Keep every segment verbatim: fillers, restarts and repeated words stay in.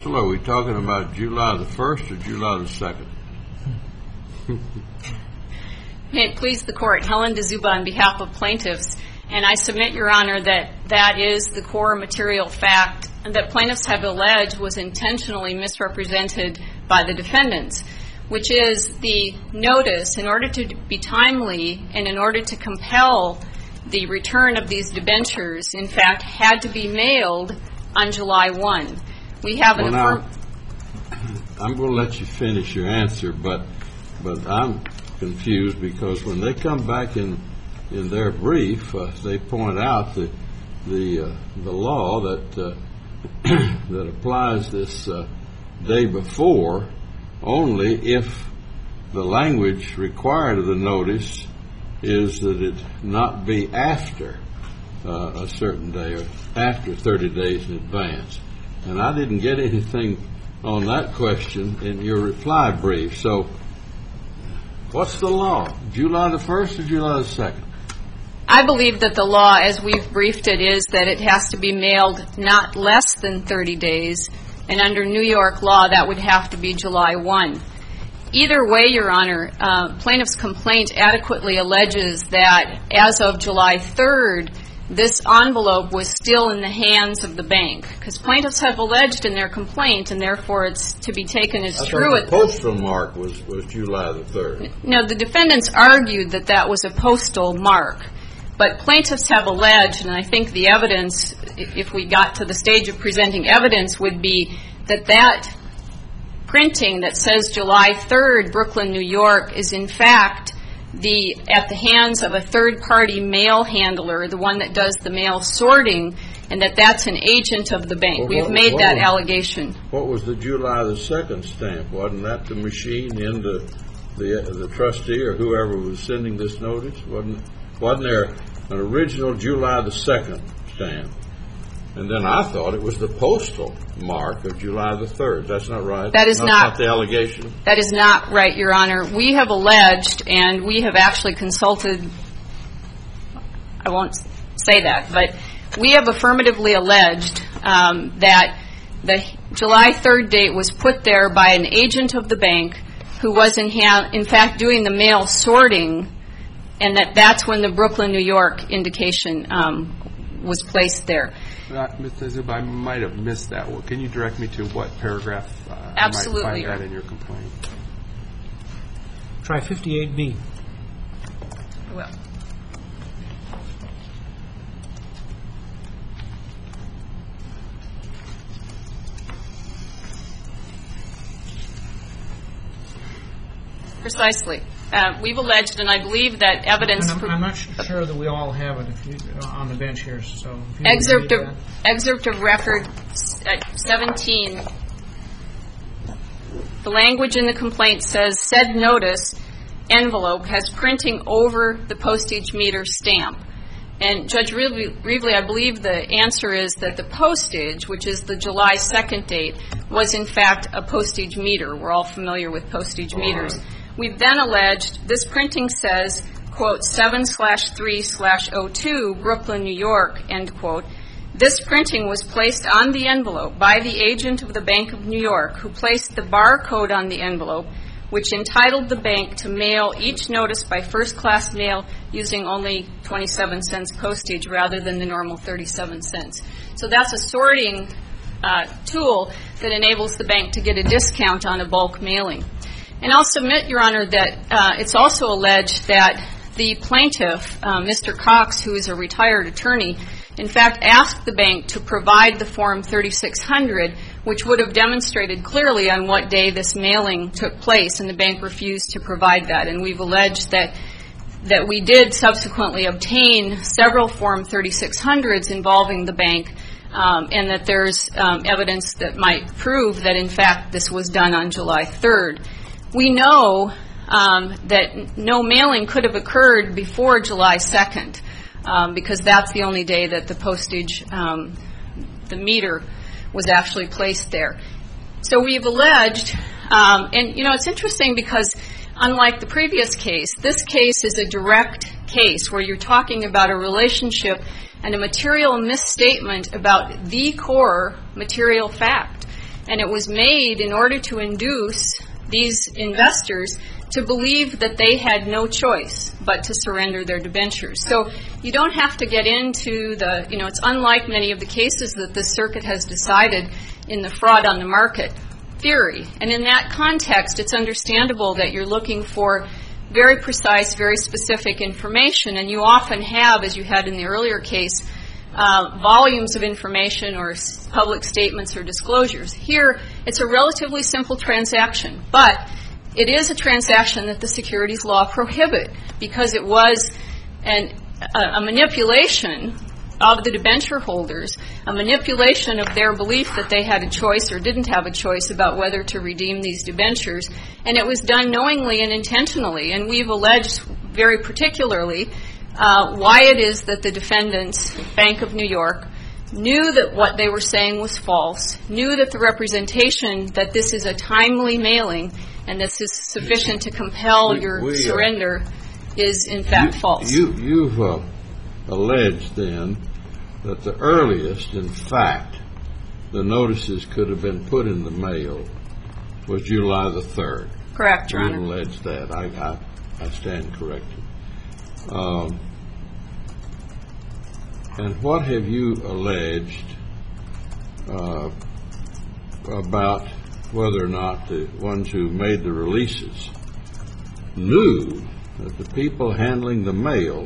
So are we talking about July the first or July the second? May it please the Court, Helen DeZuba on behalf of plaintiffs, and I submit, Your Honor, that that is the core material fact that plaintiffs have alleged was intentionally misrepresented by the defendants, which is the notice, in order to be timely and in order to compel the return of these debentures, in fact, had to be mailed on July first. We have an well, affirm- now, I'm going to let you finish your answer, but but I'm confused because when they come back in in their brief, uh, they point out the the uh, the law that uh, that applies this uh, day before only if the language required of the notice is that it not be after uh, a certain day or after thirty days in advance. And I didn't get anything on that question in your reply brief. So what's the law? July the first or July the second? I believe that the law, as we've briefed it, is that it has to be mailed not less than thirty days. And under New York law, that would have to be July first. Either way, Your Honor, uh, plaintiff's complaint adequately alleges that as of July third, this envelope was still in the hands of the bank, because plaintiffs have alleged in their complaint, and therefore it's to be taken as I true. The postal mark was, was July the third. No, the defendants argued that that was a postal mark, but plaintiffs have alleged, and I think the evidence, if we got to the stage of presenting evidence, would be that that printing that says July third, Brooklyn, New York, is in fact the at the hands of a third-party mail handler, the one that does the mail sorting, and that that's an agent of the bank. Well, We've what, made what that was, allegation. What was the July the second stamp? Wasn't that the machine in the the, the trustee or whoever was sending this notice? Wasn't wasn't there an original July the second stamp? And then I thought it was the postal mark of July the third. That's not right? That is That's not, not the allegation? That is not right, Your Honor. We have alleged, and we have actually consulted, I won't say that, but we have affirmatively alleged um, that the July third date was put there by an agent of the bank who was in, ha- in fact doing the mail sorting, and that that's when the Brooklyn, New York indication um, was placed there. Uh, Miz DeZuba, I might have missed that. Well, can you direct me to what paragraph uh, Absolutely, I might find that in your complaint? Try fifty-eight B. Well. Precisely. Uh, we've alleged, and I believe that evidence... I'm, I'm not sure that we all have it if you, on the bench here, so... If you excerpt, of, that. excerpt of record seventeen. The language in the complaint says, said notice envelope has printing over the postage meter stamp. And Judge Reevely, I believe the answer is that the postage, which is the July second date, was in fact a postage meter. We're all familiar with postage meters. We've then alleged this printing says, quote, seven slash three slash oh two, Brooklyn, New York, end quote. This printing was placed on the envelope by the agent of the Bank of New York, who placed the barcode on the envelope, which entitled the bank to mail each notice by first-class mail using only twenty-seven cents postage rather than the normal thirty-seven cents. So that's a sorting uh, tool that enables the bank to get a discount on a bulk mailing. And I'll submit, Your Honor, that uh, it's also alleged that the plaintiff, uh, Mister Cox, who is a retired attorney, in fact asked the bank to provide the Form thirty-six hundred, which would have demonstrated clearly on what day this mailing took place, and the bank refused to provide that. And we've alleged that that we did subsequently obtain several Form thirty-six hundreds involving the bank, um, and that there's um, evidence that might prove that, in fact, this was done on July third. We know um, that no mailing could have occurred before July second, um, because that's the only day that the postage, um, the meter, was actually placed there. So we've alleged, um, and, you know, it's interesting because unlike the previous case, this case is a direct case where you're talking about a relationship and a material misstatement about the core material fact. And it was made in order to induce these investors to believe that they had no choice but to surrender their debentures. So you don't have to get into the, you know, it's unlike many of the cases that the circuit has decided in the fraud on the market theory. And in that context, it's understandable that you're looking for very precise, very specific information, and you often have, as you had in the earlier case, uh, volumes of information or s- public statements or disclosures. Here, it's a relatively simple transaction, but it is a transaction that the securities law prohibit because it was an, a, a manipulation of the debenture holders, a manipulation of their belief that they had a choice or didn't have a choice about whether to redeem these debentures, and it was done knowingly and intentionally. And we've alleged very particularly uh, why it is that the defendants, Bank of New York, knew that what they were saying was false, knew that the representation that this is a timely mailing and this is sufficient to compel We- your we, uh, surrender is in fact false. You, you've uh, alleged then that the earliest, in fact, the notices could have been put in the mail was July the third. Correct, Your You've Honor. alleged that. I, I, I stand corrected. Um, and what have you alleged uh, about whether or not the ones who made the releases knew that the people handling the mail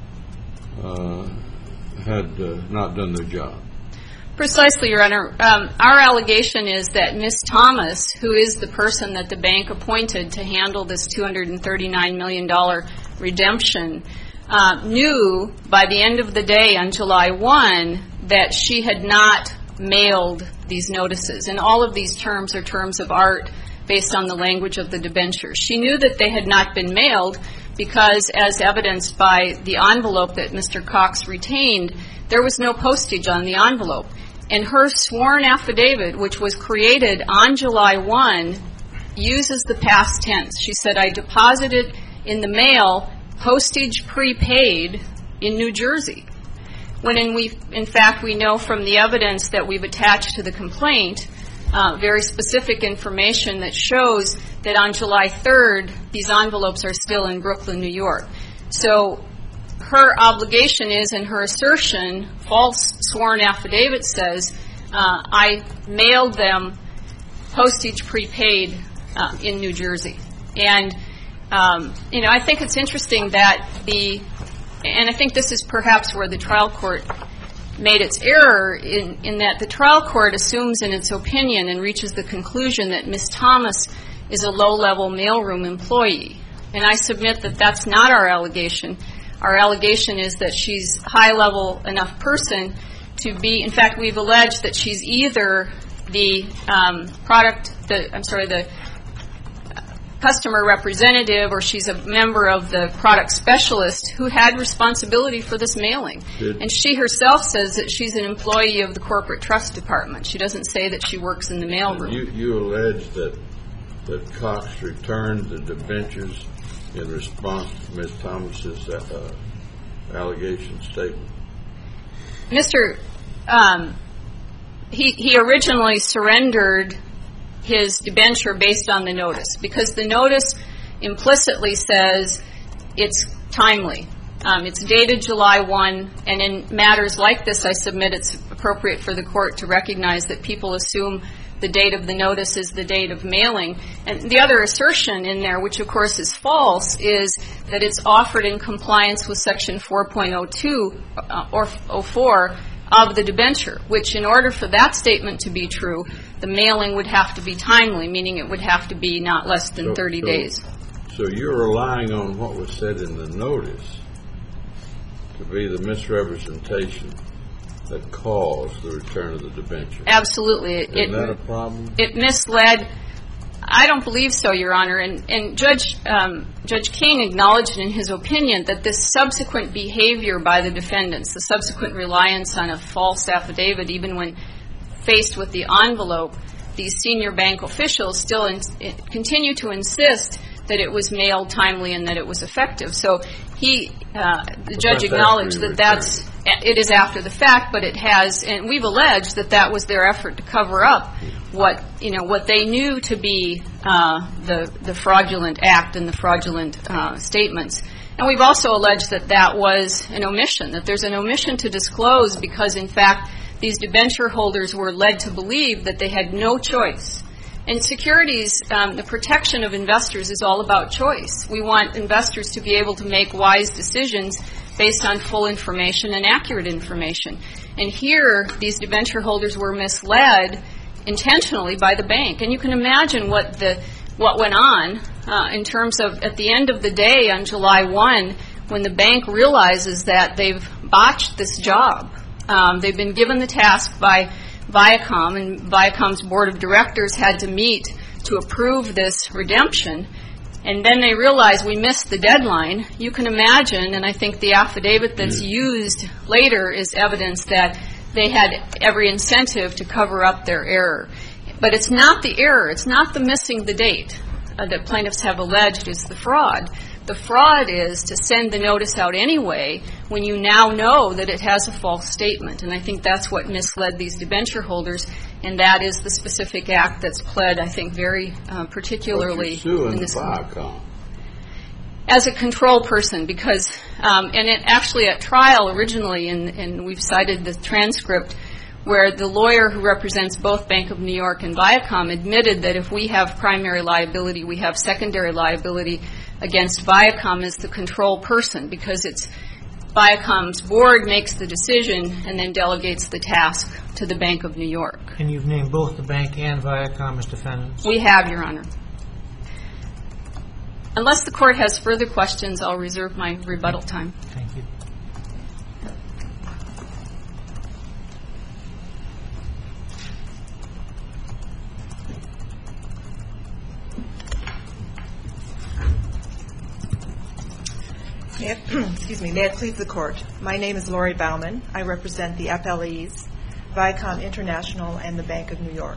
uh, had uh, not done their job? Precisely, Your Honor. Um, our allegation is that Miz Thomas, who is the person that the bank appointed to handle this two hundred thirty-nine million dollars redemption, uh, knew by the end of the day on July first that she had not mailed these notices. And all of these terms are terms of art based on the language of the debenture. She knew that they had not been mailed because, as evidenced by the envelope that Mister Cox retained, there was no postage on the envelope. And her sworn affidavit, which was created on July first, uses the past tense. She said, I deposited in the mail postage prepaid in New Jersey. When in, we, in fact, we know from the evidence that we've attached to the complaint uh, very specific information that shows that on July third, these envelopes are still in Brooklyn, New York. So her obligation is, and her assertion, false sworn affidavit says, uh, I mailed them postage prepaid uh, in New Jersey. And, um, you know, I think it's interesting that the, and I think this is perhaps where the trial court made its error, in, in that the trial court assumes in its opinion and reaches the conclusion that Miz Thomas is a low-level mailroom employee. And I submit that that's not our allegation. Our allegation is that she's a high-level enough person to be, in fact, we've alleged that she's either the um, product, the, I'm sorry, the customer representative, or she's a member of the product specialist who had responsibility for this mailing. Good. And she herself says that she's an employee of the corporate trust department. She doesn't say that she works in the mailroom. You, you allege that, that Cox returned the debentures in response to Miz Thomas's uh, allegation statement. Mister Um, he, he originally surrendered his debenture based on the notice, because the notice implicitly says it's timely. Um, it's dated July first, and in matters like this, I submit it's appropriate for the court to recognize that people assume the date of the notice is the date of mailing. And the other assertion in there, which of course is false, is that it's offered in compliance with Section four point oh two uh, or oh four of the debenture, which in order for that statement to be true, the mailing would have to be timely, meaning it would have to be not less than So- thirty so- days. So you're relying on what was said in the notice to be the misrepresentation that caused the return of the debenture. Absolutely. It, Isn't that a it, problem? it misled. I don't believe so, Your Honor. And, and Judge um, Judge King acknowledged in his opinion that this subsequent behavior by the defendants, the subsequent reliance on a false affidavit, even when faced with the envelope, these senior bank officials still in, continue to insist that it was mailed timely and that it was effective. So he, uh, the judge that's acknowledged after that you that's, it is after the fact, but it has, and we've alleged that that was their effort to cover up what you know what they knew to be uh, the the fraudulent act and the fraudulent uh, statements. And we've also alleged that that was an omission, that there's an omission to disclose because, in fact, these debenture holders were led to believe that they had no choice. In securities, um, the protection of investors is all about choice. We want investors to be able to make wise decisions based on full information and accurate information. And here, these debenture holders were misled intentionally by the bank. And you can imagine what the what went on uh, in terms of, at the end of the day on July first, when the bank realizes that they've botched this job. Um, they've been given the task by Viacom, and Viacom's board of directors had to meet to approve this redemption. And then they realize we missed the deadline. You can imagine, and I think the affidavit that's used later is evidence that they had every incentive to cover up their error. But it's not the error, it's not the missing the date uh, that plaintiffs have alleged is the fraud. The fraud is to send the notice out anyway when you now know that it has a false statement. And I think that's what misled these debenture holders, and that is the specific act that's pled, I think, very uh, particularly but you're suing in this Viacom. As a control person, because, um, and it actually at trial originally, and, and we've cited the transcript, where the lawyer who represents both Bank of New York and Viacom admitted that if we have primary liability, we have secondary liability against Viacom as the control person, because it's Viacom's board makes the decision and then delegates the task to the Bank of New York. And you've named both the bank and Viacom as defendants? We have, Your Honor. Unless the court has further questions, I'll reserve my rebuttal time. Thank you. May it, excuse me, may it please the Court. My name is Lori Bauman. I represent the F L Es, Viacom International, and the Bank of New York.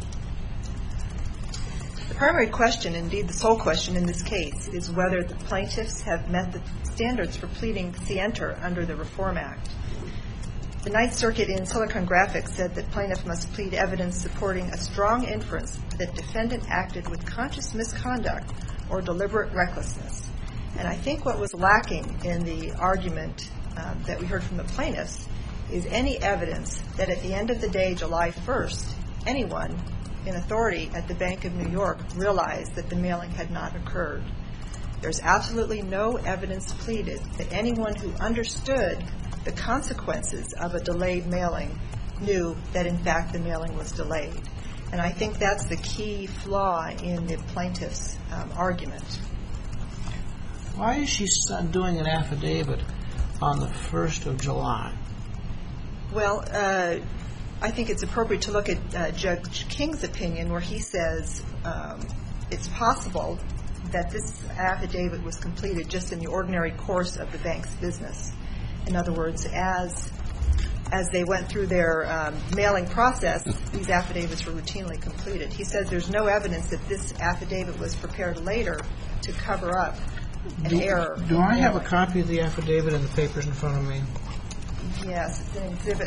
The primary question, indeed the sole question in this case, is whether the plaintiffs have met the standards for pleading scienter under the Reform Act. The Ninth Circuit in Silicon Graphics said that plaintiff must plead evidence supporting a strong inference that defendant acted with conscious misconduct or deliberate recklessness. And I think what was lacking in the argument um, that we heard from the plaintiffs is any evidence that at the end of the day, July first, anyone in authority at the Bank of New York realized that the mailing had not occurred. There's absolutely no evidence pleaded that anyone who understood the consequences of a delayed mailing knew that, in fact, the mailing was delayed. And I think that's the key flaw in the plaintiff's um, argument. Why is she doing an affidavit on the first of July? Well, uh, I think it's appropriate to look at uh, Judge King's opinion, where he says um, it's possible that this affidavit was completed just in the ordinary course of the bank's business. In other words, as as they went through their um, mailing process, these affidavits were routinely completed. He says there's no evidence that this affidavit was prepared later to cover up an do, error. Do I have a copy of the affidavit in the papers in front of me? Yes, it's an exhibit.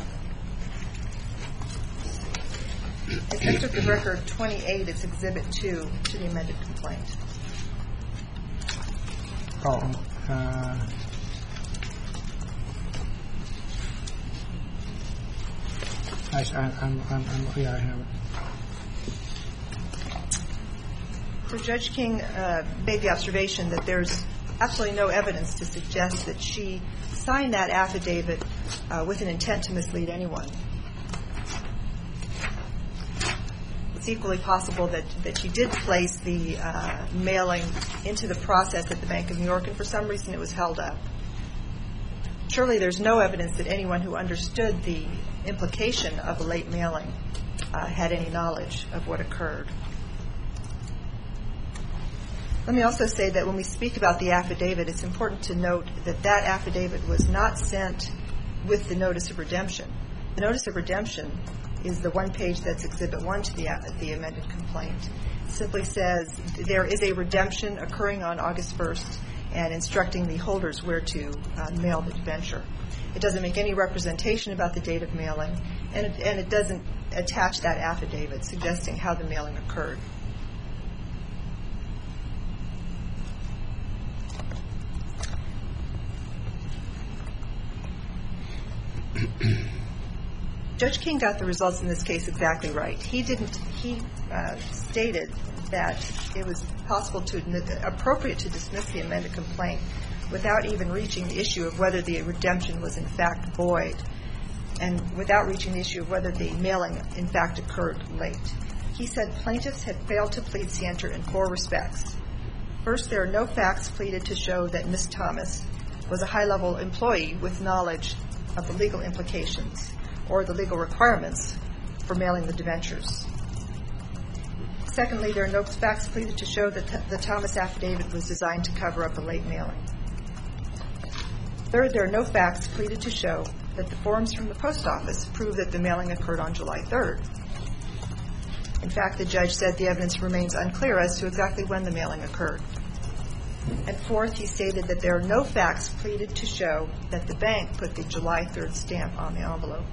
It's Excerpt of Record twenty-eight. It's Exhibit two to the amended complaint. Oh, uh, I, I, I'm, I'm, I'm, yeah, I have it. So Judge King uh, made the observation that there's absolutely no evidence to suggest that she signed that affidavit uh, with an intent to mislead anyone. It's equally possible that, that she did place the uh, mailing into the process at the Bank of New York, and for some reason it was held up. Surely there's no evidence that anyone who understood the implication of a late mailing uh, had any knowledge of what occurred. Let me also say that when we speak about the affidavit, it's important to note that that affidavit was not sent with the notice of redemption. The notice of redemption is the one page that's Exhibit one to the, the amended complaint. It simply says there is a redemption occurring on August first and instructing the holders where to uh, mail the debenture. It doesn't make any representation about the date of mailing, and it, and it doesn't attach that affidavit suggesting how the mailing occurred. Judge King got the results in this case exactly right. He didn't. He uh, stated that it was possible to appropriate to dismiss the amended complaint without even reaching the issue of whether the redemption was in fact void, and without reaching the issue of whether the mailing in fact occurred late. He said plaintiffs had failed to plead scienter in four respects. First, there are no facts pleaded to show that Miz Thomas was a high-level employee with knowledge of the legal implications or the legal requirements for mailing the debentures. Secondly, there are no facts pleaded to show that t- the Thomas affidavit was designed to cover up a late mailing. Third, there are no facts pleaded to show that the forms from the post office prove that the mailing occurred on July third. In fact, the judge said the evidence remains unclear as to exactly when the mailing occurred. And fourth, he stated that there are no facts pleaded to show that the bank put the July third stamp on the envelope.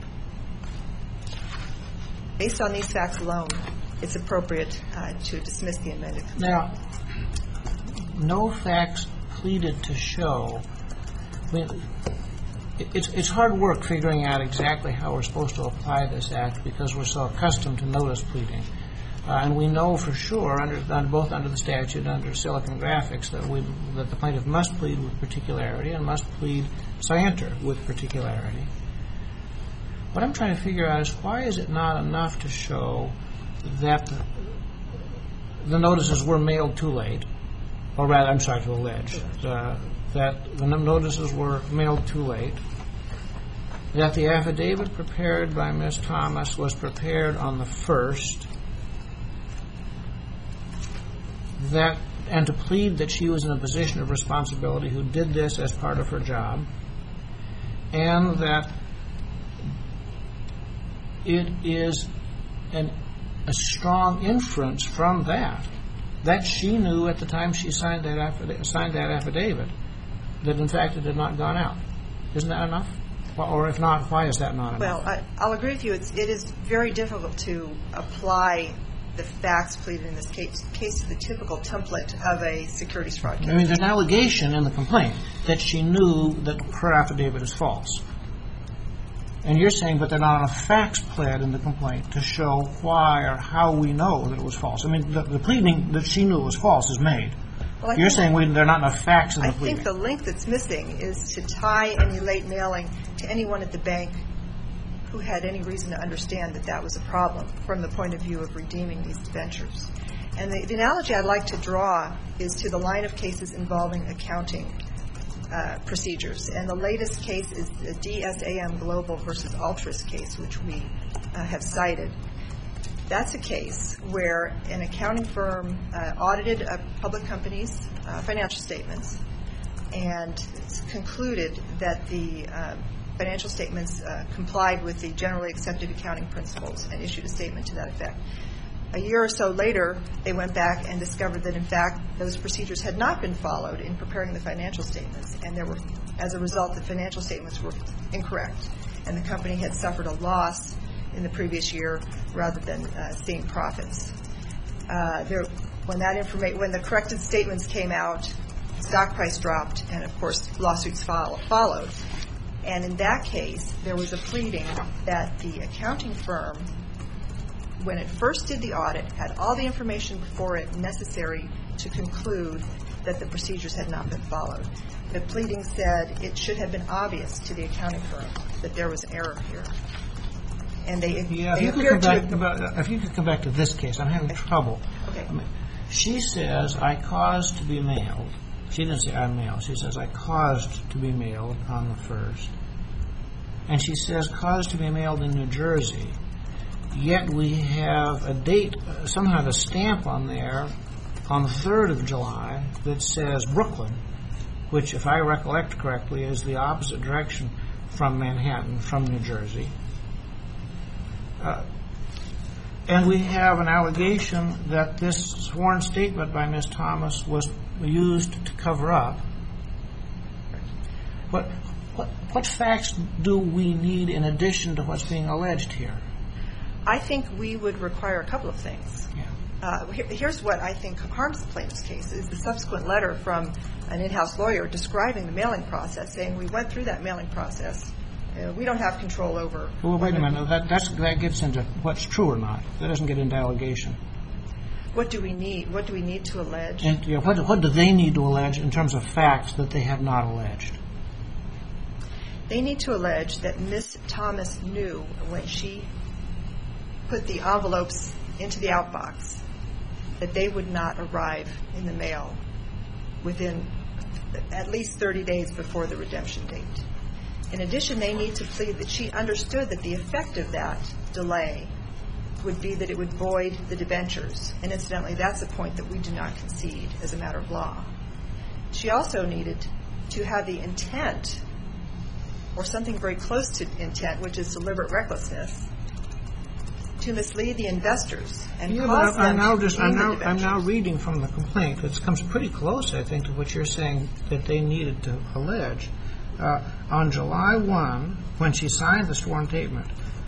Based on these facts alone, it's appropriate uh, to dismiss the amended complaint. Now, no facts pleaded to show. I mean, it's it's hard work figuring out exactly how we're supposed to apply this act because we're so accustomed to notice pleading, uh, and we know for sure, under, under both under the statute and under Silicon Graphics, that we that the plaintiff must plead with particularity and must plead scienter with particularity. What I'm trying to figure out is why is it not enough to show that the, the notices were mailed too late, or rather, I'm sorry, to allege uh, that the notices were mailed too late, that the affidavit prepared by Miz Thomas was prepared on the first, that and to plead that she was in a position of responsibility who did this as part of her job, and that it is an, a strong inference from that that she knew at the time she signed that affidavit, signed that affidavit that in fact it had not gone out. Isn't that enough? Or if not, why is that not enough? Well, I, I'll agree with you. It's, it is very difficult to apply the facts pleaded in this case, case to the typical template of a securities fraud case. I mean, there's an allegation in the complaint that she knew that her affidavit is false. And you're saying, but they're not enough facts pled in the complaint to show why or how we know that it was false. I mean, the, the pleading that she knew it was false is made. Well, you're saying we, there are not enough facts in the I pleading. think the link that's missing is to tie any late mailing to anyone at the bank who had any reason to understand that that was a problem from the point of view of redeeming these debentures. And the, the analogy I'd like to draw is to the line of cases involving accounting uh, procedures. And the latest case is the D S A M Global versus Altris case, which we uh, have cited. That's a case where an accounting firm uh, audited a public company's uh, financial statements and concluded that the uh, financial statements uh, complied with the generally accepted accounting principles and issued a statement to that effect. A year or so later, they went back and discovered that, in fact, those procedures had not been followed in preparing the financial statements, and there were, as a result, the financial statements were incorrect, and the company had suffered a loss in the previous year rather than uh, seeing profits. Uh, there, when that informa- when the corrected statements came out, stock price dropped, and of course, lawsuits follow- followed. And in that case, there was a pleading that the accounting firm, when it first did the audit, had all the information before it necessary to conclude that the procedures had not been followed. The pleading said it should have been obvious to the accounting firm that there was an error here. And they, yeah, they if, you appeared back, to... about, if you could come back to this case, I'm having okay. trouble. Okay. I mean, she says, I caused to be mailed. She didn't say I mailed. She says, I caused to be mailed on the first. And she says, caused to be mailed in New Jersey. Yet we have a date, uh, somehow a stamp on there on the third of July that says Brooklyn, which, if I recollect correctly, is the opposite direction from Manhattan, from New Jersey. Uh, and we have an allegation that this sworn statement by Miz Thomas was used to cover up. What, what, what facts do we need in addition to what's being alleged here? I think we would require a couple of things. Yeah. Uh, here, here's what I think harms the plaintiff's case is the subsequent letter from an in-house lawyer describing the mailing process, saying we went through that mailing process. Uh, we don't have control over. Well, wait a minute. That, that's, that gets into what's true or not. That doesn't get into allegation. What do we need? What do we need to allege? And you know, what, what do they need to allege in terms of facts that they have not alleged? They need to allege that Miss Thomas knew when she put the envelopes into the outbox that they would not arrive in the mail within at least thirty days before the redemption date. In addition, they need to plead that she understood that the effect of that delay would be that it would void the debentures. And incidentally, that's a point that we do not concede as a matter of law. She also needed to have the intent, or something very close to intent, which is deliberate recklessness, to mislead the investors and yeah, cause but I'm them now to just redeem I'm the now, I'm debentures. now reading from the complaint. It comes pretty close, I think, to what you're saying that they needed to allege. Uh, on July first, when she signed the sworn statement,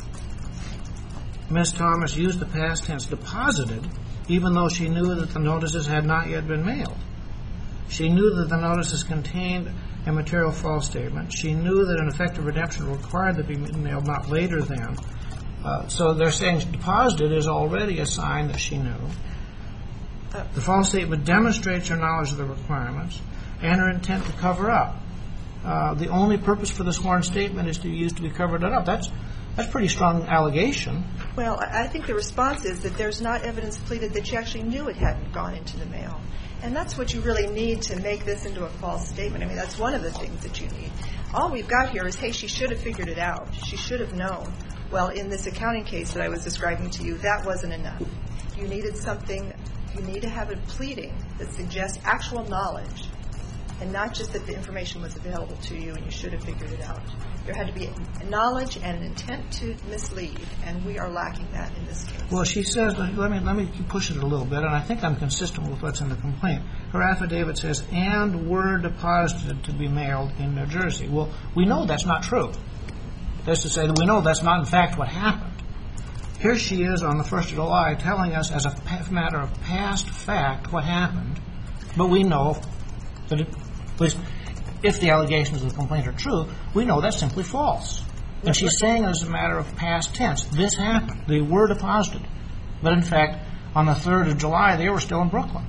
Miss Thomas used the past tense deposited, even though she knew that the notices had not yet been mailed. She knew that the notices contained a material false statement. She knew that an effective redemption required to be mailed not later than. Uh, so they're saying deposited is already a sign that she knew. The false statement demonstrates her knowledge of the requirements and her intent to cover up. Uh, the only purpose for the sworn statement is to be used to be covered up. That's that's pretty strong allegation. Well, I I think the response is that there's not evidence pleaded that she actually knew it hadn't gone into the mail. And that's what you really need to make this into a false statement. I mean, that's one of the things that you need. All we've got here is, hey, she should have figured it out. She should have known. Well, in this accounting case that I was describing to you, that wasn't enough. You needed something, you need to have a pleading that suggests actual knowledge, and not just that the information was available to you and you should have figured it out. There had to be knowledge and an intent to mislead, and we are lacking that in this case. Well, she says, let me let me push it a little bit, and I think I'm consistent with what's in the complaint. Her affidavit says, and were deposited to be mailed in New Jersey. Well, we know that's not true. That's to say that we know that's not, in fact, what happened. Here she is on the first of July telling us as a pa- matter of past fact what happened, but we know that it, at least if the allegations of the complaint are true, we know that's simply false. And she's saying as a matter of past tense, this happened. They were deposited. But in fact, on the third of July, they were still in Brooklyn.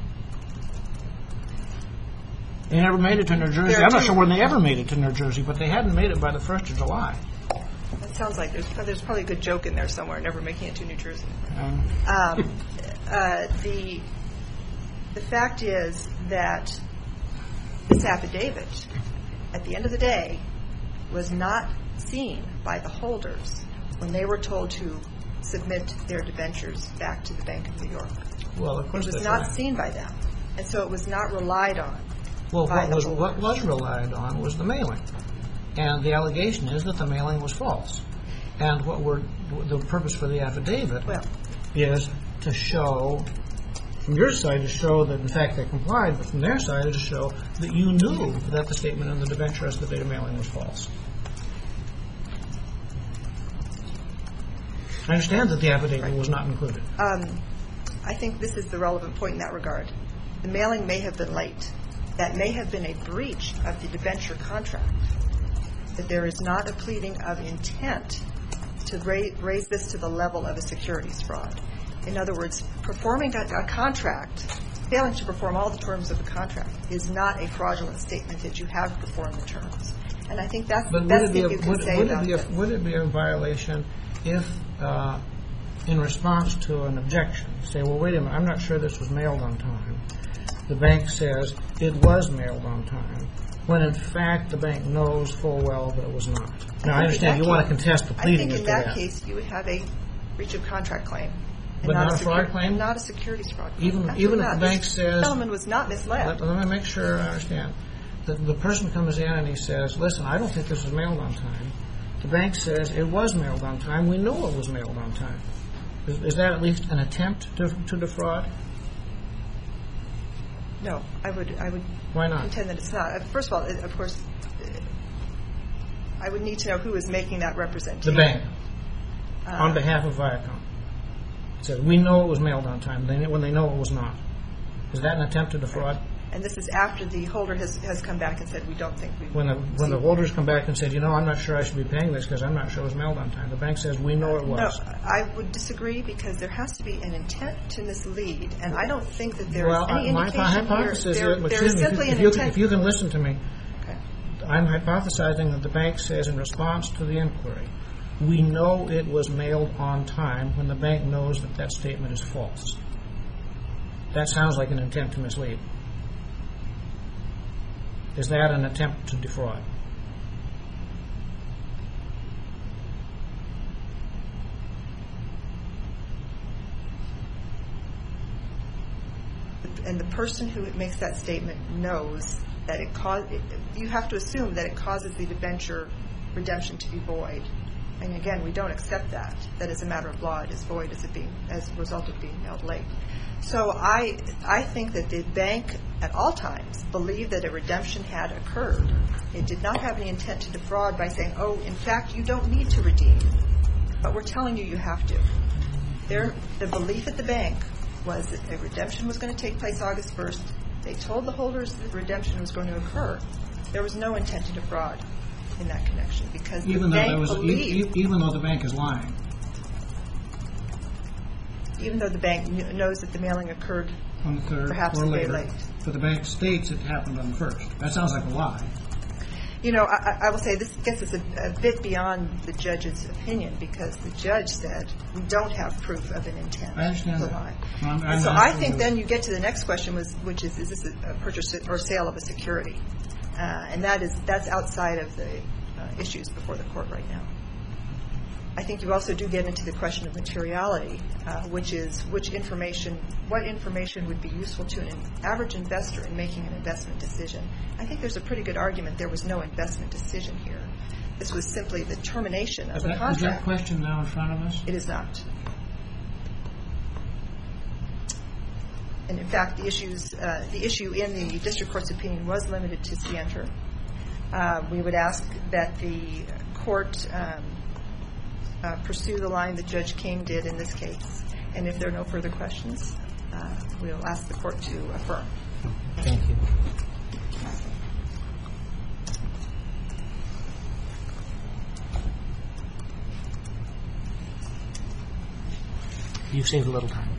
They never made it to New Jersey. I'm not sure when they ever made it to New Jersey, but they hadn't made it by the first of July. That sounds like there's, there's probably a good joke in there somewhere, never making it to New Jersey. Um, Um, uh, the the fact is that this affidavit, at the end of the day, was not seen by the holders when they were told to submit their debentures back to the Bank of New York. well, of It course was that's not right. seen by them, and so it was not relied on. Well, by what the was holders. what was relied on was the mailing, and the allegation is that the mailing was false. And what were the purpose for the affidavit Well, is to show, from your side, to show that in fact they complied, but from their side, to show that you knew that the statement in the debenture as the date of mailing was false. I understand that the affidavit was not included. um, I think this is the relevant point in that regard. The mailing may have been late. That may have been a breach of the debenture contract. That there is not a pleading of intent to ra- raise this to the level of a securities fraud. In other words, performing a, a contract, failing to perform all the terms of the contract, is not a fraudulent statement that you have performed the terms. And I think that's the But would best it be thing a, you can would, say would about it be a, this. would it be a violation if, uh, in response to an objection, say, well, wait a minute, I'm not sure this was mailed on time. The bank says it was mailed on time, when in fact the bank knows full well that it was not. Now, I understand you want to contest the I pleading think as in to that that. case you would have a breach of contract claim. and But not a secu- fraud claim? and not a securities fraud claim. Even- Absolutely even if not. the bank This says- gentleman was not misled. Let, let me make sure I understand. The, the person comes in and he says, listen, I don't think this was mailed on time. The bank says it was mailed on time. We know it was mailed on time. Is, is that at least an attempt to, to defraud? No, I would I would Why not? contend that it's not. Uh, First of all, it- of course, uh, I would need to know who is making that The representation. bank, Uh, on behalf of Viacom. It says, we know it was mailed on time, they- when they know it was not. Is that an attempt to defraud? And this is after the holder has, has come back and said, we don't think we... When the, when the holders come back and said, you know, I'm not sure I should be paying this because I'm not sure it was mailed on time. The bank says, we know it No, was. I would disagree because there has to be an intent to mislead, and I don't think that there is Well, any my indication here. hypothesis There, is, there excuse is me, if simply you- an if you, intent. if you can listen to me, Okay. I'm hypothesizing that the bank says in response to the inquiry, we know it was mailed on time when the bank knows that that statement is false. That sounds like an intent to mislead. Is that an attempt to defraud? And the person who makes that statement knows that it cause. It, you have to assume that it causes the debenture redemption to be void. And again, we don't accept that. That as a matter of law, it is void as it being as a result of being mailed late. So I I think that the bank at all times believed that a redemption had occurred. It did not have any intent to defraud by saying, oh, in fact, you don't need to redeem, but we're telling you you have to. Their, the belief at the bank was that a redemption was going to take place August first. They told the holders that the redemption was going to occur. There was no intent to defraud in that connection because Even the though bank there was, e- believed, e- even though the bank is lying. even though the bank kn- knows that the mailing occurred On the third perhaps or a day later. late. But the bank states it happened on the first. That sounds like a lie. You know, I, I will say this gets us a, a bit beyond the judge's opinion because the judge said we don't have proof of an intent I understand to that. lie. I'm- I'm And so not I asking think you- then you get to the next question, was, which is, is this a, a purchase or sale of a security? Uh, and that is that's outside of the uh, issues before the court right now. I think you also do get into the question of materiality, uh, which is which information, what information would be useful to an average investor in making an investment decision. I think there's a pretty good argument there was no investment decision here. This was simply the termination of Is a that, is that contract. question now in front of us? It is not. And in fact, the issues, uh, the issue in the district court's opinion was limited to scienter. Uh, we would ask that the court um, uh, pursue the line that Judge King did in this case. And if there are no further questions, uh, we'll ask the court to affirm. Thank you. You've saved a little time.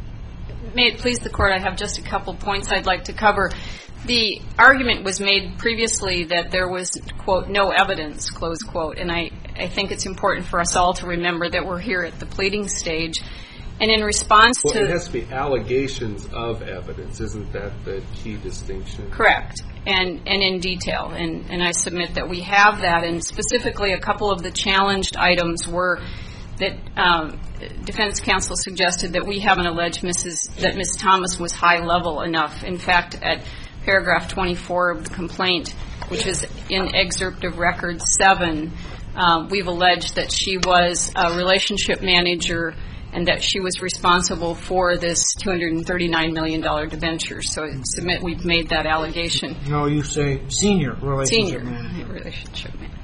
May it please the Court, I have just a couple points I'd like to cover. The argument was made previously that there was, quote, no evidence, close quote, and I, I think it's important for us all to remember that we're here at the pleading stage. And in response Well, to... it has to be allegations of evidence. Isn't that the key distinction? Correct, and, and in detail, and, and I submit that we have that, and specifically a couple of the challenged items were that um, defense counsel suggested that we haven't alleged Missus that Miz Thomas was high level enough. In fact, at paragraph twenty-four of the complaint, which is in excerpt of record seven, um, we've alleged that she was a relationship manager and that she was responsible for this two hundred thirty-nine million dollars debenture. So I submit we've made that allegation. No, you say senior relationship Senior manager. relationship manager.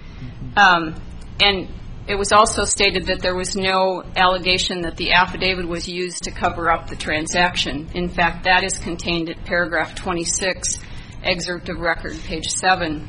Um, and it was also stated that there was no allegation that the affidavit was used to cover up the transaction. In fact, that is contained at paragraph twenty-six, excerpt of record, page seven.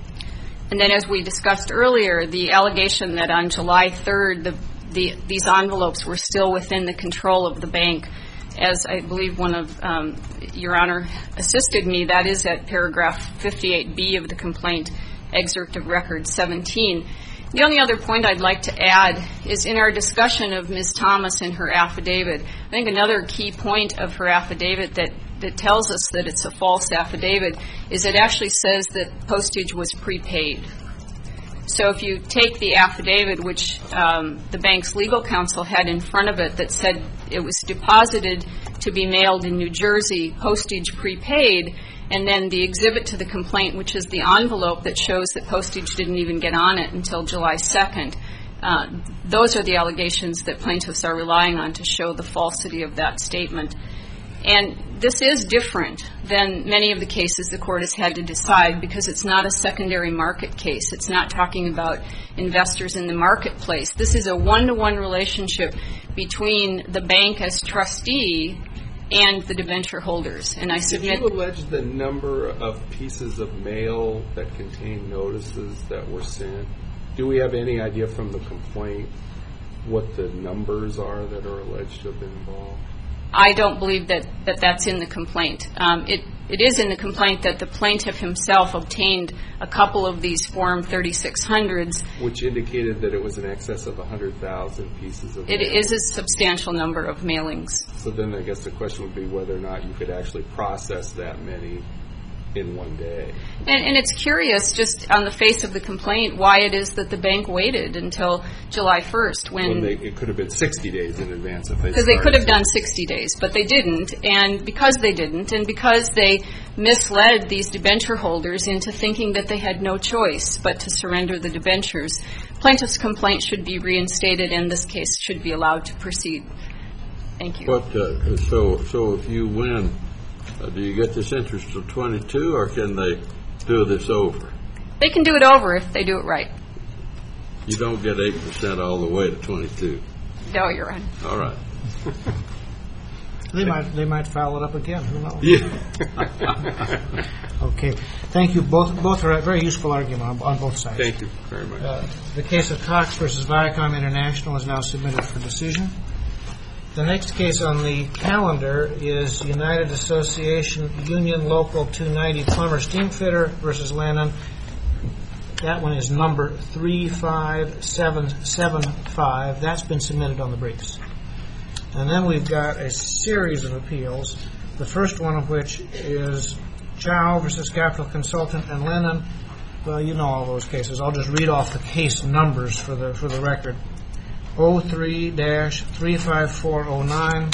And then as we discussed earlier, the allegation that on July third, the, the, these envelopes were still within the control of the bank, as I believe one of um, Your Honor assisted me, that is at paragraph fifty-eight B of the complaint, excerpt of record seventeen. The only other point I'd like to add is in our discussion of Miz Thomas and her affidavit, I think another key point of her affidavit that, that tells us that it's a false affidavit is it actually says that postage was prepaid. So if you take the affidavit, which um, the bank's legal counsel had in front of it that said it was deposited to be mailed in New Jersey, postage prepaid, and then the exhibit to the complaint, which is the envelope that shows that postage didn't even get on it until July second. Uh, those are the allegations that plaintiffs are relying on to show the falsity of that statement. And this is different than many of the cases the court has had to decide because it's not a secondary market case. It's not talking about investors in the marketplace. This is a one-to-one relationship between the bank as trustee and the debenture holders. And I submit... Did you allege the number of pieces of mail that contain notices that were sent? Do we have any idea from the complaint what the numbers are that are alleged to have been involved? I don't believe that, that that's in the complaint. Um, it, it is in the complaint that the plaintiff himself obtained a couple of these Form thirty-six hundreds. Which indicated that it was in excess of one hundred thousand pieces of mail. It is a substantial number of mailings. So then I guess the question would be whether or not you could actually process that many in one day. And, and it's curious, just on the face of the complaint, why it is that the bank waited until July first when... when they, it could have been sixty days in advance if they Because they started. could have done sixty days, but they didn't. And because they didn't, and because they misled these debenture holders into thinking that they had no choice but to surrender the debentures, plaintiff's complaint should be reinstated and this case should be allowed to proceed. Thank you. What, uh, so, so if you win, uh, do you get this interest till twenty-two, or can they do this over? They can do it over if they do it right. You don't get eight percent all the way to twenty-two. No, you're right. All right. They might they might foul it up again. Who knows? Yeah. Okay. Thank you. Both both are a very useful argument on, on both sides. Thank you very much. Uh, the case of Cox versus Viacom International is now submitted for decision. The next case on the calendar is United Association Union Local two ninety Plumber Steamfitter versus Lennon. That one is number three five seven seven five. That's been submitted on the briefs. And then we've got a series of appeals, the first one of which is Chow versus Capital Consultant and Lennon. Well, you know all those cases. I'll just read off the case numbers for the for the record. oh three dash three five four oh nine,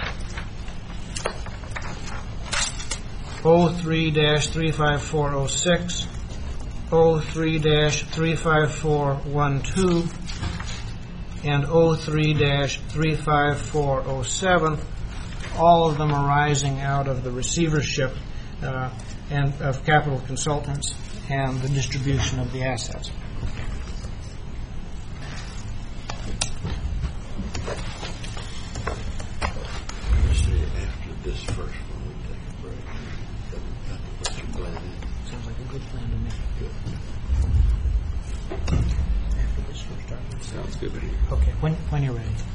oh three dash three five four oh six, oh three dash three five four one two, and oh three dash three five four oh seven, all of them arising out of the receivership uh, and of Capital Consultants and the distribution of the assets. After this first one, we take a break. What's your plan? Sounds like a good plan to me. Good. After this first argument. Sounds good to me. Okay, when when you're ready.